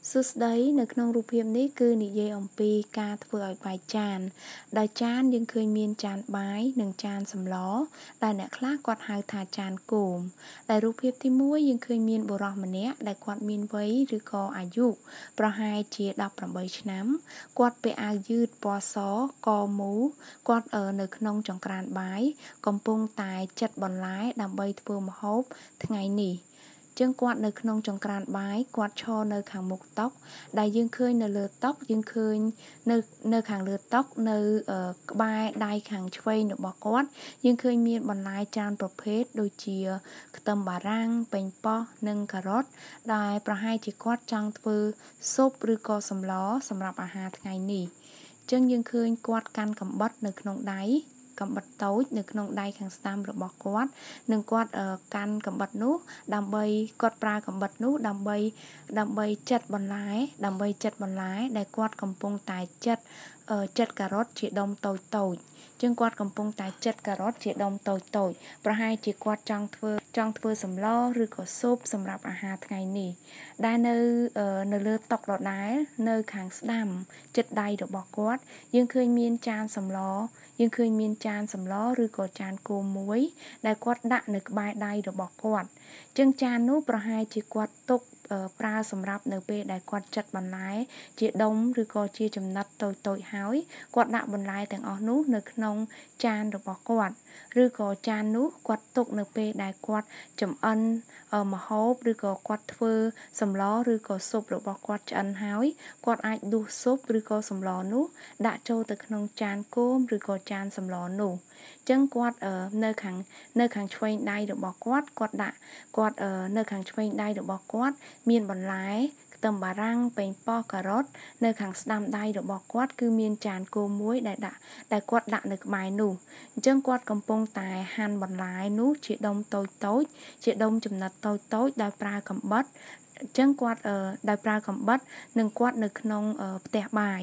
សួស្តីនៅក្នុងរូបភាពនេះគឺនិយាយអំពីការធ្វើឲ្យបាយចានដោយចានយើងឃើញមានចានបាយនិងចានសម្លដែលអ្នកខ្លះគាត់ហៅថាចានគោមដែលរូបភាពទី1យើងឃើញមានបុរសម្នាក់ដែលគាត់មានវ័យឬក៏អាយុប្រហែលជា18ឆ្នាំគាត់ពាក់អាវយឺតពណ៌សកមូលគាត់នៅក្នុងចង្ក្រានបាយកំពុងតែចិតបន្លែដើម្បីធ្វើម្ហូបថ្ងៃនេះចឹងគាត់នៅក្នុងចង្ក្រានបាយគាត់ឈរនៅខាងមុខតុដែលយើងឃើញនៅលើតុយើងឃើញនៅខាងលើតុនៅក្បែរដៃខាងឆ្វេងរបស់គាត់យើងឃើញមានបន្លែច្រើនប្រភេទដូចជាខ្ទឹមបារាំងប៉េងប៉ោះនិងការ៉ុតដែលប្រហែលជាគាត់ចង់ធ្វើស៊ុបឬក៏សម្លសម្រាប់អាហារថ្ងៃនេះចឹងយើងឃើញគាត់កាន់កាំបិតនៅក្នុងដៃកាំបិតតូចនៅក្នុងដៃខាងស្ដាំរបស់គាត់និងគាត់កាន់កាំបិតនោះដើម្បីគាត់ប្រើកាំបិតនោះដើម្បីចិតបន្លែដែលគាត់កំពុងតែចិតការ៉ុតជាដុំតូចចឹងគាត់កំពុងតែចិតការ៉ុតជាដុំតូចប្រហែលជាគាត់ចង់ធ្វើសម្លឬក៏ស៊ុបសម្រាប់អាហារថ្ងៃនេះដែលនៅលើតុដដែលនៅខាងស្ដាំចិត្តដៃរបស់គាត់យើងឃើញមានចានសម្លឬក៏ចានគោមមួយដែលគាត់ដាក់នៅក្បែរដៃរបស់គាត់ចឹងចាននោះប្រហែលជាគាត់ទុកប្រើសម្រាប់នៅពេលដែលគាត់ចិតបន្លែជាដុំឬក៏ជាចំណិតតូចហើយគាត់ដាក់បន្លែទាំងអស់នោះនៅក្នុងចានរបស់គាត់ឬក៏ចាននោះគាត់ទុកនៅពេលដែលគាត់ចម្អិនម្ហូបឬក៏គាត់ធ្វើសម្លឬក៏ស៊ុបរបស់គាត់ឆ្អិនហើយគាត់អាចដួសស៊ុបឬក៏សម្លនោះដាក់ចូលទៅក្នុងចានគោមឬក៏ចានសម្លនោះចឹងគាត់នៅខាងឆ្វេងដៃរបស់គាត់នៅខាងឆ្វេងដៃរបស់គាត់មានបន្លែខ្ទឹមបារាំងប៉េងប៉ោះការ៉ុតនៅខាងស្ដាំដៃរបស់គាត់គឺមានចានគោមមួយដែលគាត់ដាក់នៅក្បែរនោះអញ្ចឹងគាត់កំពុងតែហាន់បន្លែនោះជាដុំតូចជាដុំចំណិតតូចដោយប្រើកាំបិតអញ្ចឹងគាត់ដោយប្រើកាំបិតនិងគាត់នៅក្នុងផ្ទះបាយ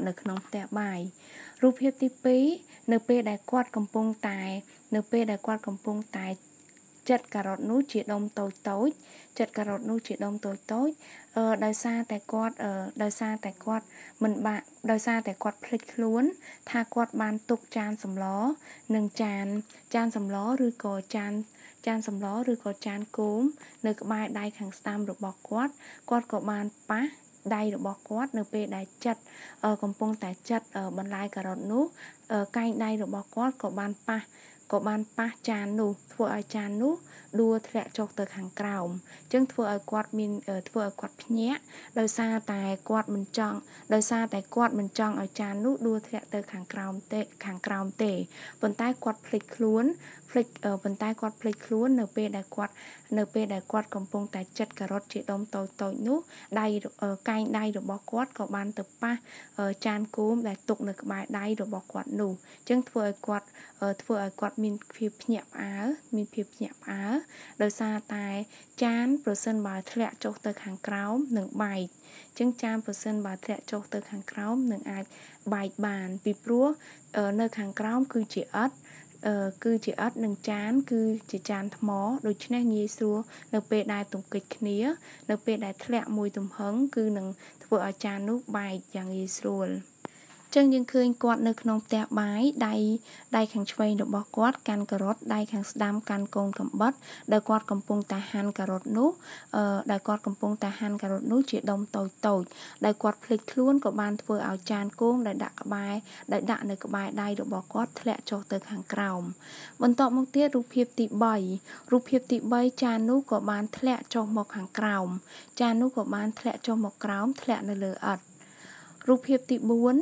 រូបភាពទី2នៅពេលដែលគាត់កំពុងតែចិតការ៉ុតនោះជាដុំតូចដោយសារតែគាត់ភ្លេចខ្លួនថាគាត់បានទុកចានសម្លនិងចានសម្លឬក៏ចានសម្លឬក៏ចានគោមនៅក្បែរដៃខាងស្ដាំរបស់គាត់ក៏បានប៉ះដៃរបស់គាត់នៅពេលដែលកំពុងតែចិតបន្លែការ៉ុតនោះកែងដៃរបស់គាត់ក៏បានប៉ះចាននោះធ្វើឲ្យចាននោះដួលធ្លាក់ចុះទៅខាងក្រោមអញ្ចឹងធ្វើឲ្យគាត់ភ្ញាក់ដោយសារតែគាត់មិនចង់ឲ្យចាននោះដួលធ្លាក់ទៅខាងក្រោមទេប៉ុន្តែគាត់ភ្លេចខ្លួននៅពេលដែលគាត់កំពុងតែចិតការ៉ុតជាដុំតូចនោះកែងដៃរបស់គាត់ក៏បានទៅប៉ះចានគោមដែលទុកនៅក្បែរដៃរបស់គាត់នោះអញ្ចឹងធ្វើឲ្យគាត់មានភាពភ្ញាក់ផ្អើលដោយសារតែចានប្រសិនបើធ្លាក់ចុះទៅខាងក្រោមនឹងបែកអញ្ចឹងចានប្រសិនបើធ្លាក់ចុះទៅខាងក្រោមនឹងអាចបែកបានពីព្រោះនៅខាងក្រោមគឺជាឥដ្ឋនិងចានគឺជាចានថ្មដូច្នេះងាយស្រួលនៅពេលដែលទង្គិចគ្នានៅពេលដែលធ្លាក់មួយទំហឹងគឺនឹងធ្វើឲ្យចាននោះបែកយ៉ាងងាយស្រួលចឹងយើងឃើញគាត់នៅក្នុងផ្ទះបាយដៃខាងឆ្វេងរបស់គាត់កាន់ការ៉ុតដៃខាងស្ដាំកាន់កូនកាំបិតដែលគាត់កំពុងតែហាន់ការ៉ុតនោះជាដុំតូចដែលគាត់ភ្លេចខ្លួនក៏បានធ្វើឲ្យចានគោមដែលដាក់នៅក្បែរដៃរបស់គាត់ធ្លាក់ចុះទៅខាងក្រោមបន្ទាប់មកទៀតរូបភាពទី3ចាននោះក៏បានធ្លាក់ចុះមកខាងក្រោមចាននោះក៏បានធ្លាក់ចុះមកក្រោមធ្លាក់នៅលើឥដ្ឋរូបភាពទី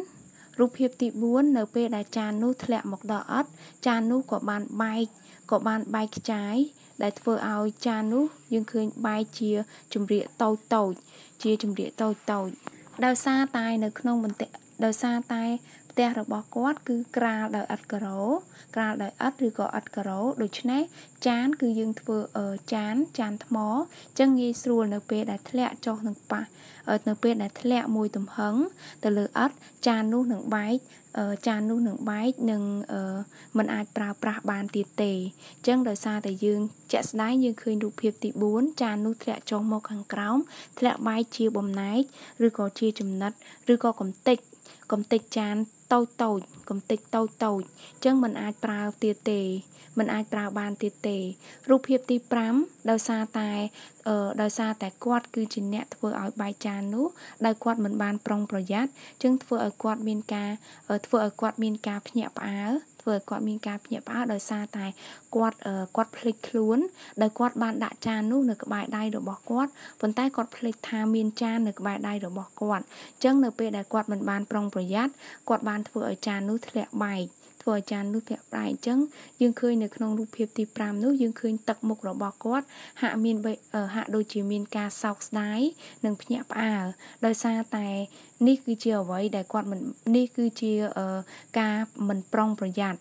4នៅពេលដែលចាននោះធ្លាក់មកដល់ឥដ្ឋចាននោះក៏បានបែកខ្ចាយដែលធ្វើឲ្យចាននោះយើងឃើញបែកជាចម្រៀកតូចដោយសារតែផ្ទះរបស់គាត់គឺក្រាលដោយឥដ្ឋការ៉ូក្រាលដោយឥដ្ឋឬក៏ឥដ្ឋការ៉ូដូច្នេះចានគឺយើងធ្វើចានថ្មចឹងងាយស្រួលនៅពេលដែលធ្លាក់ចុះនឹងប៉ះនៅពេលដែលធ្លាក់មួយទំហឹងទៅលើឥដ្ឋចាននោះនឹងបែកនឹងមិនអាចប្រើប្រាស់បានទៀតទេចឹងដោយសារតែយើងជាក់ស្ដែងយើងឃើញរូបភាពទី4ចាននោះធ្លាក់ចុះមកខាងក្រោមធ្លាក់បែកជាបំណែកឬក៏ជាចំណិតឬក៏កំទេចចានតូចចឹងมันអាចប្រើទៀតទេมันអាចប្រើបានទៀតទេរូបភាពទី5ដោយសារតែគាត់គឺជាអ្នកធ្វើឲ្យបែកចាននោះដោយគាត់មិនបានប្រុងប្រយ័ត្នចឹងធ្វើឲ្យគាត់មានការភ្ញាក់ផ្អើលដោយសារតែគាត់ភ្លេចខ្លួនដោយគាត់បានដាក់ចាននោះនៅក្បែរដៃរបស់គាត់ប៉ុន្តែគាត់ភ្លេចថាមានចាននៅក្បែរដៃរបស់គាត់ចឹងនៅពេលដែលគាត់មិនបានប្រុងប្រយ័ត្នគាត់បានធ្វើឲ្យចាននោះធ្លាក់បែកអញ្ចឹងយើងឃើញនៅក្នុងរូបភាពទី5នោះយើងឃើញទឹកមុខរបស់គាត់ហាក់ដូចជាមានការសោកស្ដាយនិងភ្ញាក់ផ្អើលដោយសារតែនេះគឺជាអ្វីដែលគាត់មិននេះគឺជាការមិនប្រុងប្រយ័ត្ន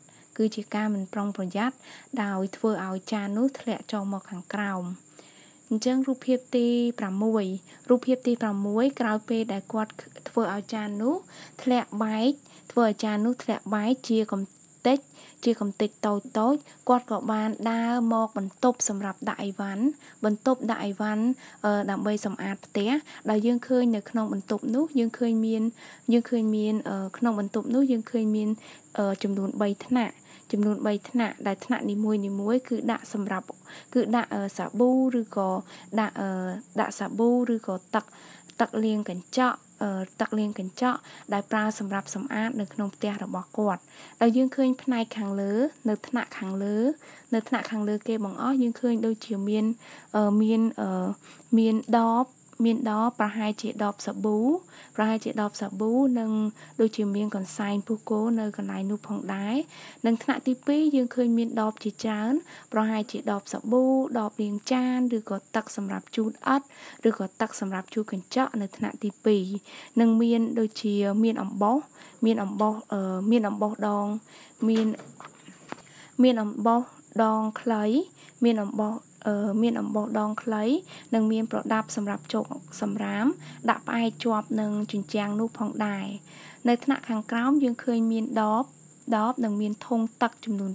ដោយធ្វើឲ្យចាននោះធ្លាក់ចុះមកខាងក្រោមអញ្ចឹងរូបភាពទី6ក្រោយពេលដែលគាត់ធ្វើឲ្យចាននោះធ្លាក់បែកជាកំទេចតូចគាត់ក៏បានដើរមកបន្ទប់សម្រាប់ដាក់អីវ៉ាន់ដើម្បីសម្អាតផ្ទះដែលយើងឃើញនៅក្នុងបន្ទប់នោះយើងឃើញមានក្នុងបន្ទប់នោះយើងឃើញមានចំនួន3ថ្នាក់ដែលថ្នាក់នីមួយគឺដាក់សាប៊ូឬក៏ដាក់សាប៊ូឬក៏ទឹកលាងកញ្ចក់ដែលប្រើសម្រាប់សម្អាតនៅក្នុងផ្ទះរបស់គាត់ដោយយើងឃើញផ្នែកខាងលើនៅថ្នាក់ខាងលើគេបង្អស់យើងឃើញដូចជាមានដបប្រហែលជាដបសាប៊ូនិងដូចជាមានកន្សែងពុះគោនៅកន្លែងនោះផងដែរនិងថ្នាក់ទី2យើងឃើញមានដបជាច្រើនប្រហែលជាដបសាប៊ូដបលាងចានឬក៏ទឹកសម្រាប់ជូតអិដ្ឋឬក៏ទឹកសម្រាប់ជូតកញ្ចក់នៅថ្នាក់ទី2និងមានដូចជាមានអំបោសដងខ្លីនិងមានប្រដាប់សម្រាប់ជោគសម្រាមដាក់ផ្អែកជាប់នឹងជញ្ជាំងនោះផងដែរនៅថ្នាក់ខាងក្រោមយើងឃើញមានដបនិងមានធុងទឹកចំនួន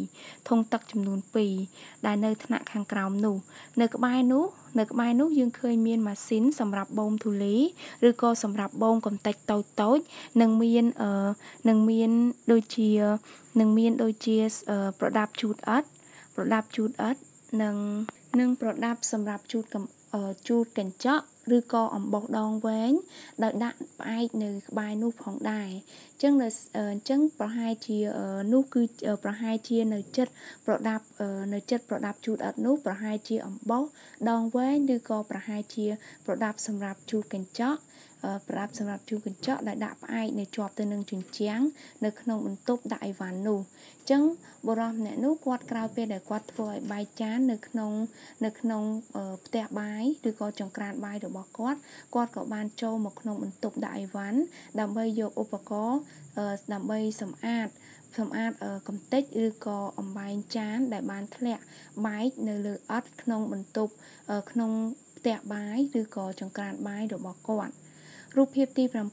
2ដែលនៅថ្នាក់ខាងក្រោមនោះនៅក្បែរនោះយើងឃើញមានម៉ាស៊ីនសម្រាប់បូមធូលីឬក៏សម្រាប់បូមកំទេចតូចនិងមានដូចជាប្រដាប់ជូតអិដ្ឋនិងប្រដាប់សម្រាប់ជូតកញ្ចក់ឬក៏អំបោះដងវែងដោយដាក់ផ្អែកនៅក្បែរនោះផងដែរអញ្ចឹងប្រហែលជានោះគឺប្រហែលជានៅចិត្តប្រដាប់ជូតអិដ្ឋនោះប្រហែលជាអំបោះដងវែងឬក៏ប្រហែលជាប្រដាប់សម្រាប់ជូតកញ្ចក់ដែលដាក់ផ្អែកនៅជាប់ទៅនឹងជញ្ជាំងនៅក្នុងបន្ទប់ដាក់អីវ៉ាន់នោះអញ្ចឹងបុរសម្នាក់នោះគាត់ក្រោយពេលដែលគាត់ធ្វើឲ្យបែកចាននៅក្នុងផ្ទះបាយឬក៏ចង្ក្រានបាយរបស់គាត់ក៏បានចូលមកក្នុងបន្ទប់ដាក់អីវ៉ាន់ដើម្បីយកឧបករណ៍ដើម្បីសម្អាតកំទេចឬក៏អំបែងចានដែលបានធ្លាក់បែកនៅលើអិដ្ឋក្នុងបន្ទប់ក្នុងផ្ទះបាយឬក៏ចង្ក្រានបាយរបស់គាត់រូបភាពទី7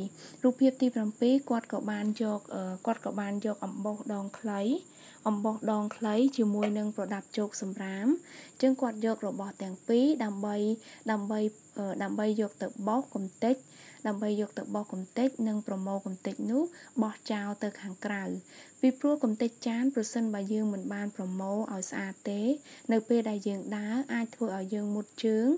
គាត់ក៏បានយកអំបោះដងខ្លីជាមួយនឹងប្រដាប់ជោគសម្រាមអញ្ចឹងគាត់យករបស់ទាំងពីរដើម្បីយកទៅបោសកំទេចនិងប្រមូលកំទេចនោះបោះចោលទៅខាងក្រៅពីព្រោះកំទេចចានប្រសិនបើយើងមិនបានប្រមូលឲ្យស្អាតទេនៅពេលដែលយើងដើរអាចធ្វើឲ្យយើងមុតជើង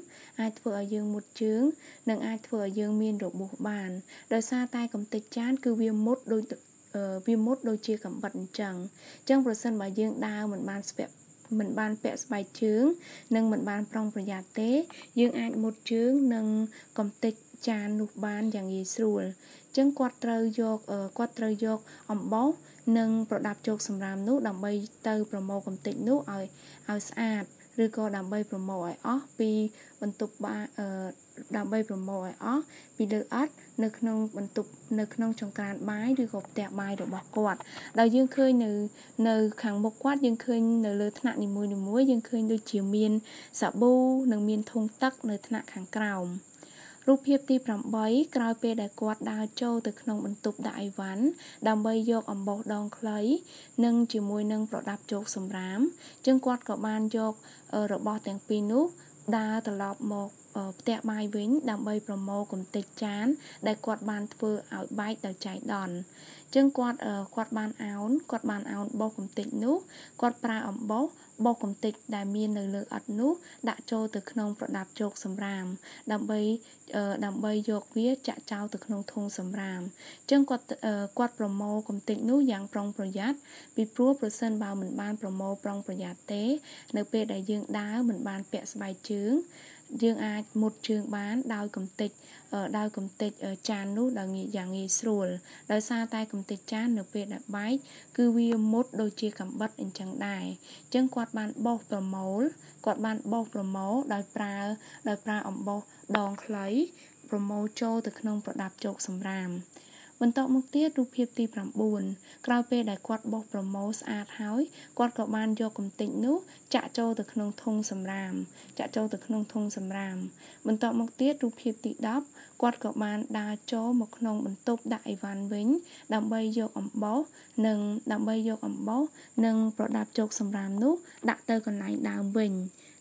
និងអាចធ្វើឲ្យយើងមានរបួសបានដោយសារតែកំទេចចានគឺវាមុតដូចជាកំបិតអញ្ចឹងប្រសិនបើយើងដើរមិនបានពាក់ស្បែកជើងនិងមិនបានប្រុងប្រយ័ត្នទេយើងអាចមុតជើងនិងកំទេចចាននោះបានយ៉ាងងាយស្រួលអញ្ចឹងគាត់ត្រូវយកអំបោសនិងប្រដាប់ជោគសម្រាមនោះដើម្បីទៅប្រមូលកំទេចនោះឲ្យស្អាតឬក៏ដើម្បីប្រមូលឲ្យអស់ពីបន្ទប់ដើម្បីប្រមូលឲ្យអស់ពីលើអត់នៅក្នុងបន្ទប់នៅក្នុងចង្ក្រានបាយឬក៏ផ្ទះបាយរបស់គាត់ដែលយើងឃើញនៅខាងមុខគាត់យើងឃើញនៅលើថ្នាក់នីមួយៗយើងឃើញដូចជាមានសាប៊ូនិងមានធុងទឹកនៅថ្នាក់ខាងក្រោមរូបភាពទី8ក្រោយពេលដែលគាត់ដើរចូលទៅក្នុងបន្ទប់ដាក់អីវ៉ាន់ដើម្បីយកអំបោសដងខ្លីនិងជាមួយនឹងប្រដាប់ជោគសម្រាមចឹងគាត់ក៏បានយករបស់ទាំងពីរនោះដើរត្រឡប់មកផ្ទះបាយវិញដើម្បីប្រមូលកំទេចចានដែលគាត់បានធ្វើឲ្យបែកដោយចៃដន្យចឹងគាត់បានអោនបោសកំទេចនោះគាត់ប្រើអំបោសបោសកំទេចដែលមាននៅលើអិតនោះដាក់ចូលទៅក្នុងប្រដាប់ជោគសម្រាមដើម្បីយកវាចាក់ចោលទៅក្នុងធុងសម្រាមចឹងគាត់ប្រមូលកំទេចនោះយ៉ាងប្រុងប្រយ័ត្នពីព្រោះប្រសិនបើមិនបានប្រមូលប្រុងប្រយ័ត្នទេនៅពេលដែលយើងដើរមិនបានពាក់ស្បែកជើងយើងអាចមុតជើងបានដោយកំទេចចាននោះយ៉ាងងាយស្រួលដោយសារតែកំទេចចាននៅពេលដែលបែកគឺវាមុតដូចជាកាំបិតអញ្ចឹងដែរអញ្ចឹងគាត់បានបោសប្រមូលដោយប្រើអំបោសដងខ្លីប្រមូលចូលទៅក្នុងប្រដាប់ជោគសម្រាមបន្តមកទៀតរូបភាពទី9ក្រោយពេលដែលគាត់បោសប្រមូលស្អាតហើយគាត់ក៏បានយកកំទេចនោះចាក់ចូលទៅក្នុងធុងសម្រាមបន្តមកទៀតរូបភាពទី10គាត់ក៏បានដើរចូលមកក្នុងបន្ទប់ដាក់អីវ៉ាន់វិញដើម្បីយកអំបោសនិងប្រដាប់ជោគសម្រាមនោះដាក់ទៅកន្លែងដើមវិញ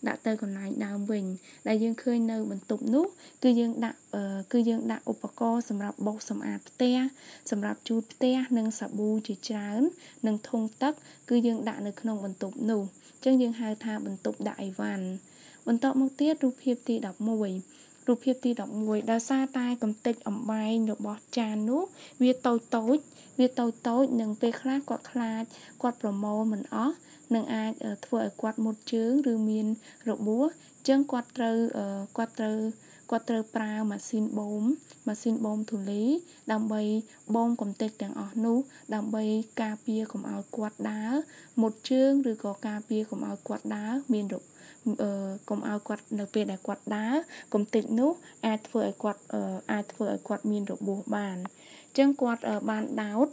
ដែលយើងឃើញនៅបន្ទប់នោះគឺយើងដាក់ឧបករណ៍សម្រាប់បោសសម្អាតផ្ទះសម្រាប់ជូតផ្ទះនិងសាប៊ូជាច្រើននិងធុងទឹកគឺយើងដាក់នៅក្នុងបន្ទប់នោះអញ្ចឹងយើងហៅថាបន្ទប់ដាក់អីវ៉ាន់បន្តមកទៀតរូបភាពទី11ដោយសារតែកំទេចអំបែងរបស់ចាននោះវាតូចនិងពេលខ្លះគាត់ខ្លាចគាត់ប្រមូលមិនអស់នឹងអាចធ្វើឲ្យគាត់មុតជើងឬមានរបួសអញ្ចឹងគាត់ត្រូវប្រើម៉ាស៊ីនបូមធូលីដើម្បីបូមកំទេចទាំងអស់នោះដើម្បីការពារកុំឲ្យគាត់ដើរមុតជើងឬក៏ការពារកុំឲ្យគាត់ដើរមានកុំឲ្យគាត់នៅពេលដែលគាត់ដើរកំទេចនោះអាចធ្វើឲ្យគាត់មានរបួសបានអញ្ចឹងគាត់បានដោត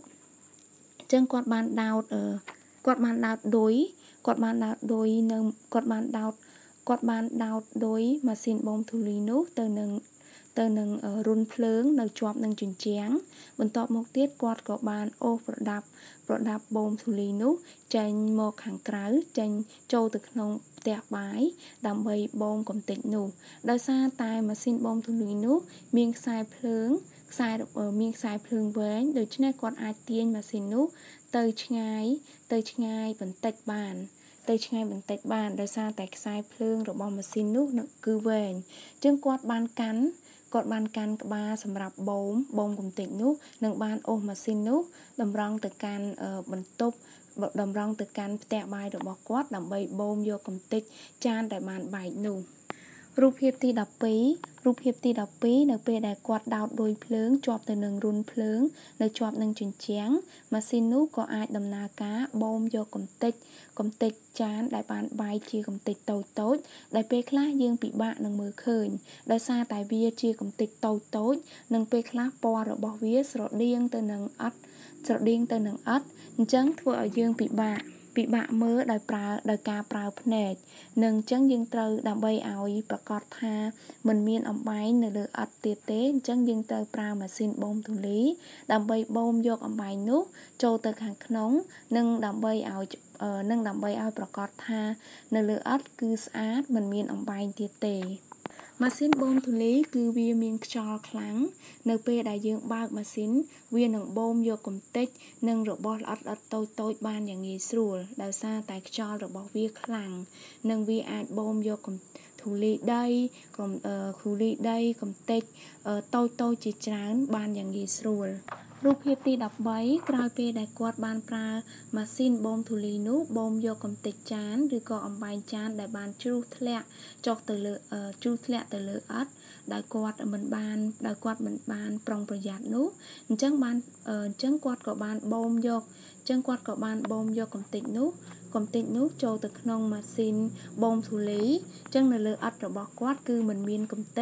ដោយម៉ាស៊ីនបូមធូលីនោះទៅនឹងរុនភ្លើងនៅជាប់នឹងជញ្ជាំងបន្ទាប់មកទៀតគាត់ក៏បានអូសប្រដាប់បូមធូលីនោះចេញមកខាងក្រៅចេញចូលទៅក្នុងផ្ទះបាយដើម្បីបូមកំទេចនោះដោយសារតែម៉ាស៊ីនបូមធូលីនោះមានខ្សែភ្លើងវែងដូច្នេះគាត់អាចទាញម៉ាស៊ីននោះទៅឆ្ងាយបន្តិចបានដោយសារតែខ្សែភ្លើងរបស់ម៉ាស៊ីននោះគឺវែងអញ្ចឹងគាត់បានកាន់ក្បាលសម្រាប់បូមកំទេចនោះនិងបានអូសម៉ាស៊ីននោះតម្រង់ទៅកាន់បន្ទប់តម្រង់ទៅកាន់ផ្ទះបាយរបស់គាត់ដើម្បីបូមយកកំទេចចានដែលបានបែកនោះរូបភាពទី12នៅពេលដែលគាត់ដោតដួយភ្លើងជាប់ទៅនឹងរុនភ្លើងនៅជាប់នឹងជញ្ជាំងម៉ាស៊ីននោះក៏អាចដំណើរការបូមយកកំទេចចានដែលបានបែកជាកំទេចតូចដែលពេលខ្លះយើងពិបាកនឹងមើលឃើញដោយសារតែវាជាកំទេចតូចនិងពេលខ្លះពណ៌របស់វាស្រដៀងទៅនឹងអិតអញ្ចឹងធ្វើឲ្យយើងពិបាកមើលដោយការប្រើភ្នែកនិងអញ្ចឹងយើងត្រូវដើម្បីឲ្យប្រកាសថាមិនមានអំបែងនៅលើអិតទៀតទេអញ្ចឹងយើងត្រូវប្រើម៉ាស៊ីនបូមធូលីដើម្បីបូមយកអំបែងនោះចូលទៅខាងក្នុងនិងដើម្បីឲ្យប្រកាសថានៅលើអិតគឺស្អាតមិនមានអំបែងទៀតទេម៉ាស៊ីនបូមធូលីគឺវាមានខ្យល់ខ្លាំងនៅពេលដែលយើងបើកម៉ាស៊ីនវានឹងបូមយកកំទេចនិងរបស់ល្អិតតូចបានយ៉ាងងាយស្រួលដោយសារតែខ្យល់របស់វាខ្លាំងនិងវាអាចបូមយកធូលីដីកំទេចតូចជាច្រើនបានយ៉ាងងាយស្រួលរូបភាពទី13ក្រោយពេលដែលគាត់បានប្រើម៉ាស៊ីនបូមធូលីនោះបូមយកកំទេចចានឬក៏អំបែងចានដែលបានជ្រុះធ្លាក់ទៅលើអិតដោយគាត់មិនបានប្រុងប្រយ័ត្ននោះអញ្ចឹងគាត់ក៏បានបូមយកកំទេចនោះចូលទៅក្នុងម៉ាស៊ីនបូមធូលីអញ្ចឹងនៅលើអិតរបស់គាត់គឺមិនមានកំទេច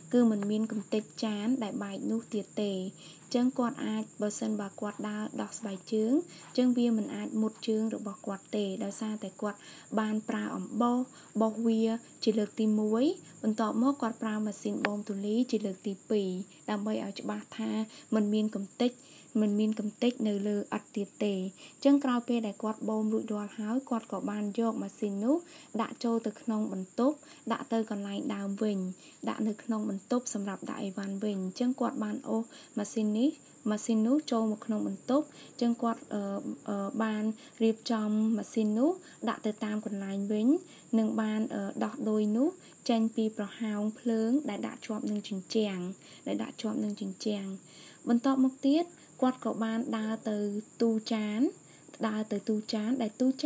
គឺមិនមានកំទេចចានដែលបែកនោះទៀតទេចឹងគាត់អាចបើសិនបើគាត់ដើរដោះស្បែកជើងចឹងវាមិនអាចមុតជើងរបស់គាត់ទេដោយសារតែគាត់បានប្រើអំបោសបោសវាជាលើកទី1បន្ទាប់មកគាត់ប្រើម៉ាស៊ីនបូមទូលីជាលើកទី2ដើម្បីឲ្យច្បាស់ថាមិនមានកំទេចនៅលើអត់ទៀតទេចឹងក្រោយពេលដែលគាត់បូមរួចរាល់ហើយគាត់ក៏បានយកម៉ាស៊ីននោះដាក់ចូលទៅក្នុងបន្ទប់ដាក់ទៅកន្លែងដើមវិញដាក់នៅក្នុងបន្ទប់សម្រាប់ដាក់អីវ៉ាន់វិញចឹងគាត់បានអូសម៉ាស៊ីននោះចូលមកក្នុងបន្ទប់ចឹងគាត់បានរៀបចំម៉ាស៊ីននោះដាក់ទៅតាមកន្លែងវិញនិងបានដោះដូយនោះចេញពីប្រហោងភ្លើងដែលដាក់ជាប់នឹងជញ្ជាំងបន្ទាប់មកទៀតគាត់ក៏បានដើរទៅទូចានដែលទូចានគឺទូ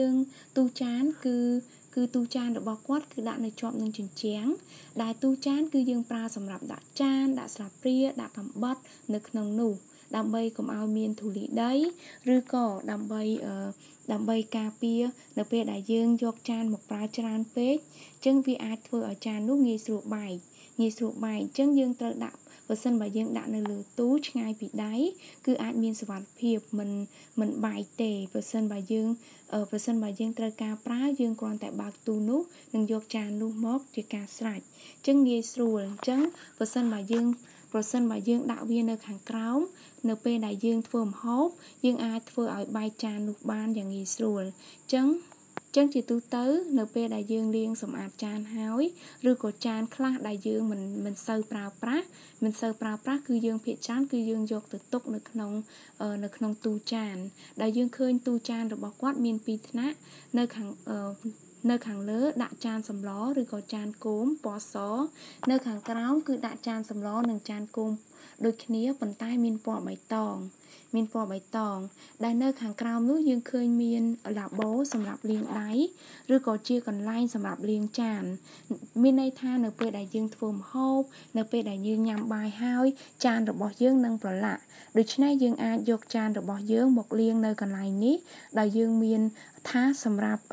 ចានរបស់គាត់គឺដាក់នៅជាប់នឹងជញ្ជាំងដែលទូចានគឺយើងប្រើសម្រាប់ដាក់ចានដាក់ស្លាបព្រាដាក់កាំបិតនៅក្នុងនោះដើម្បីកុំឲ្យមានធូលីដីឬក៏ដើម្បីការពារនៅពេលដែលយើងយកចានមកប្រើច្រើនពេកអញ្ចឹងវាអាចធ្វើឲ្យចាននោះងាយស្រួលបែកអញ្ចឹងយើងត្រូវដាក់បើសិនបើយើងដាក់នៅលើទូឆ្ងាយពីដៃគឺអាចមានសុវត្ថិភាពមិនបែកទេបើសិនបើយើងត្រូវការប្រើយើងគ្រាន់តែបើកទូនោះនិងយកចាននោះមកជាការស្រេចអញ្ចឹងងាយស្រួលអញ្ចឹងប្រសិនបើយើងដាក់វានៅខាងក្រោមនៅពេលដែលយើងធ្វើម្ហូបយើងអាចធ្វើឲ្យបែកចាននោះបានយ៉ាងងាយស្រួលអញ្ចឹងជាទូទៅនៅពេលដែលយើងលាងសម្អាតចានហើយឬក៏ចានខ្លះដែលយើងមិនសូវប្រើប្រាស់គឺយើងភាគច្រើនគឺយើងយកទៅទុកនៅក្នុងទូចានដែលយើងឃើញទូចានរបស់គាត់មាន2ថ្នាក់នៅខាងលើដាក់ចានសម្លឬក៏ចានគោមពណ៌សនៅខាងក្រោមគឺដាក់ចានសម្លនិងចានគោមដូចគ្នាប៉ុន្តែមានពណ៌បៃតងដែលនៅខាងក្រោមនោះយើងឃើញមានឡាបូសម្រាប់លាងដៃឬក៏ជាកន្លែងសម្រាប់លាងចានមានន័យថានៅពេលដែលយើងធ្វើម្ហូបនៅពេលដែលយើងញ៉ាំបាយហើយចានរបស់យើងនឹងប្រឡាក់ដូច្នេះយើងអាចយកចានរបស់យើងមកលាងនៅកន្លែងនេះដែលយើងមានថាសម្រាប់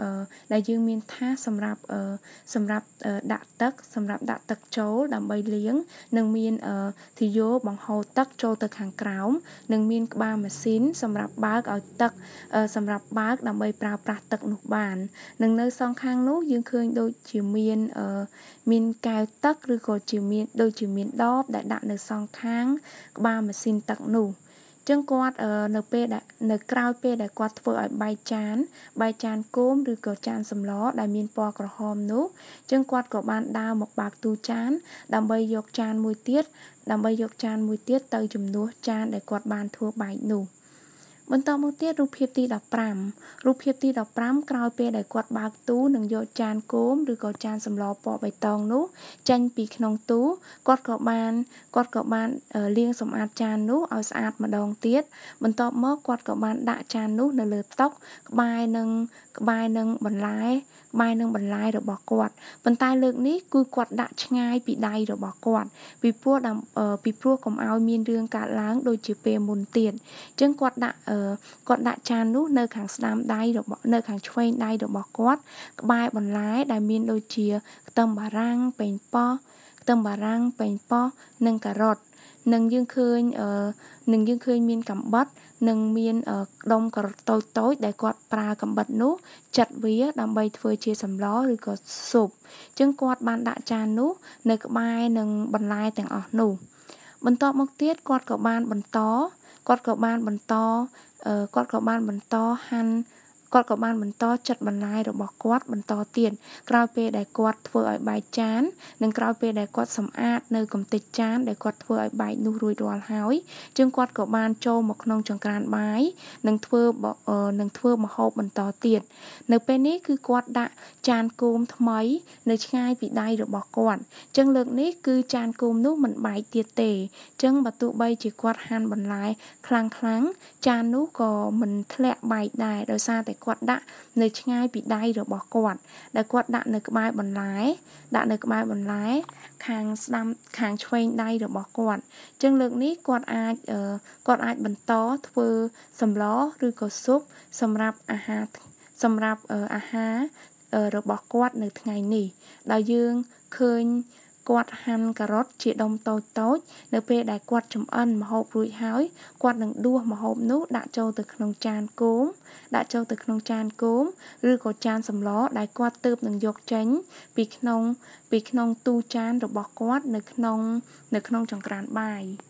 ដាក់ទឹកចូលដើម្បីលាងនិងមានធីយ៉ូបង្ហូរទឹកចូលទៅខាងក្រោមនិងមានក្បាលម៉ាស៊ីនសម្រាប់បើកឲ្យទឹកដើម្បីប្រើប្រាស់ទឹកនោះបាននិងនៅសងខាងនោះយើងឃើញដូចជាមានកែវទឹកឬក៏ដូចជាមានដបដែលដាក់នៅសងខាងក្បាលម៉ាស៊ីនទឹកនោះចឹងគាត់នៅក្រោយពេលដែលគាត់ធ្វើឲ្យបែកចានគោមឬក៏ចានសម្លដែលមានពណ៌ក្រហមនោះចឹងគាត់ក៏បានដើរមកបើកទូចានដើម្បីយកចានមួយទៀតទៅជំនួសចានដែលគាត់បានធ្វើបែកនោះបន្តមកទៀតរូបភាពទី15ក្រោយពេលដែលគាត់បើកទូនិងយកចានគោមឬក៏ចានសម្លពណ៌បៃតងនោះចេញពីក្នុងទូគាត់ក៏បានលាងសម្អាតចាននោះឲ្យស្អាតម្ដងទៀតបន្ទាប់មកគាត់ក៏បានដាក់ចាននោះនៅលើតុក្បែរនឹងបន្លែរបស់គាត់ប៉ុន្តែលើកនេះគឺគាត់ដាក់ឆ្ងាយពីដៃរបស់គាត់ពីព្រោះកុំឲ្យមានរឿងកើតឡើងដូចជាពេលមុនទៀតអញ្ចឹងគាត់ដាក់ចាននោះនៅខាងស្ដាំដៃនៅខាងឆ្វេងដៃរបស់គាត់ក្បែរបន្លែដែលមានដូចជាខ្ទឹមបារាំងប៉េងប៉ោះនិងការ៉ុតនិងយើងឃើញមានកាំបិតនិងមានដុំការ៉ុតតូចដែលគាត់ប្រើកាំបិតនោះចិតវាដើម្បីធ្វើជាសម្លឬក៏ស៊ុបអញ្ចឹងគាត់បានដាក់ចាននោះនៅក្បែរនឹងបន្លែទាំងអស់នោះបន្ទាប់មកទៀតគាត់ក៏បានបន្តចិតបន្លែរបស់គាត់បន្តទៀតក្រោយពេលដែលគាត់ធ្វើឲ្យបែកចាននិងក្រោយពេលដែលគាត់សម្អាតនៅកំទេចចានដែលគាត់ធ្វើឲ្យបែកនោះរួចរាល់ហើយជាងគាត់ក៏បានចូលមកក្នុងចង្ក្រានបាយនិងធ្វើម្ហូបបន្តទៀតនៅពេលនេះគឺគាត់ដាក់ចានគោមថ្មីនៅឆ្ងាយពីដៃរបស់គាត់ចឹងលើកនេះគឺចានគោមនោះមិនបែកទៀតទេចឹងបើទោះបីជាគាត់ហាន់បន្លែខ្លាំងចាននោះក៏មិនធ្លាក់បែកដែរដោយសារតែគាត់ដាក់នៅឆ្ងាយពីដៃរបស់គាត់ដែលគាត់ដាក់នៅក្បែរបន្លែខាងស្ដាំខាងឆ្វេងដៃរបស់គាត់អញ្ចឹងលើកនេះគាត់អាចបន្តធ្វើសម្លឬក៏ស៊ុបសម្រាប់អាហាររបស់គាត់នៅថ្ងៃនេះដោយយើងឃើញគាត់ហាន់ការ៉ុតជាដុំតូចៗនៅពេលដែលគាត់ចម្អិនម្ហូបរួចហើយគាត់នឹងដួសម្ហូបនោះដាក់ចូលទៅក្នុងចានគោមឬក៏ចានសម្លដែលគាត់ទើបនឹងយកចេញពីក្នុងទូចានរបស់គាត់នៅក្នុងចង្ក្រានបាយ